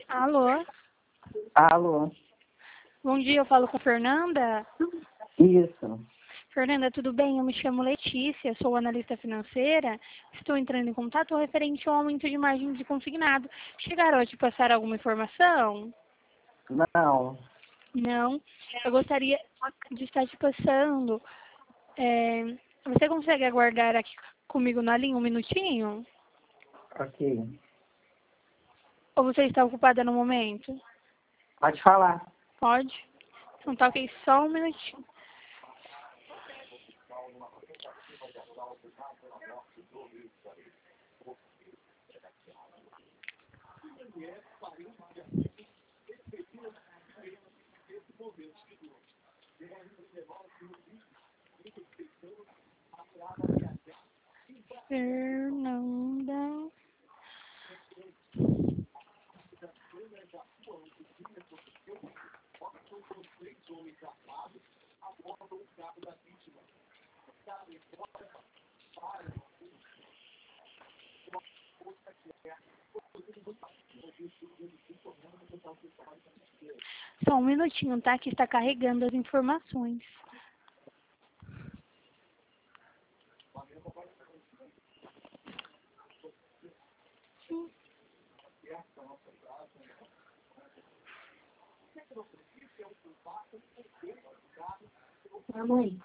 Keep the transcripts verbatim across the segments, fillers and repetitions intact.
Alô? Alô? Bom dia, eu falo com a Fernanda. Isso. Fernanda, tudo bem? Eu me chamo Letícia, sou analista financeira. Estou entrando em contato referente ao aumento de margem de consignado. Chegaram a te passar alguma informação? Não. Não. Eu gostaria de estar te passando. É, Você consegue aguardar aqui comigo na linha um minutinho? Ok. Ou você está ocupada no momento? Pode falar. Pode? Então tá ok, só um minutinho. Fernanda. Só um minutinho, tá? Que está carregando as informações. Mamãe,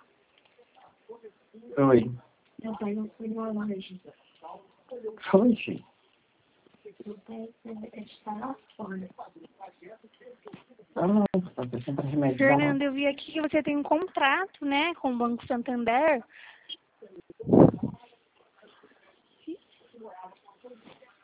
Oi. meu pai não foi no loja. Oxi. Meu pai está lá fora. Ah, não. Você sempre remédio da Fernanda, eu vi aqui que você tem um contrato, né, com o Banco Santander.